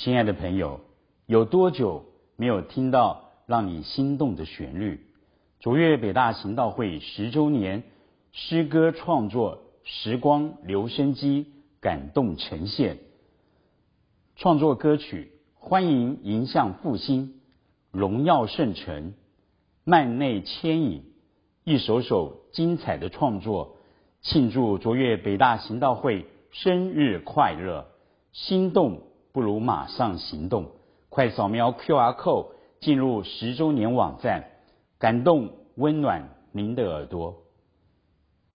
亲爱的朋友，有多久没有听到让你心动的旋律？卓越北大行道会10周年诗歌创作时光留声机感动呈现，创作歌曲欢迎迎向复兴，荣耀圣城，幔内牵引，一首首精彩的创作，庆祝卓越北大行道会生日快乐！心动不如马上行动，快扫描 QR Code 进入10周年网站，感动温暖您的耳朵。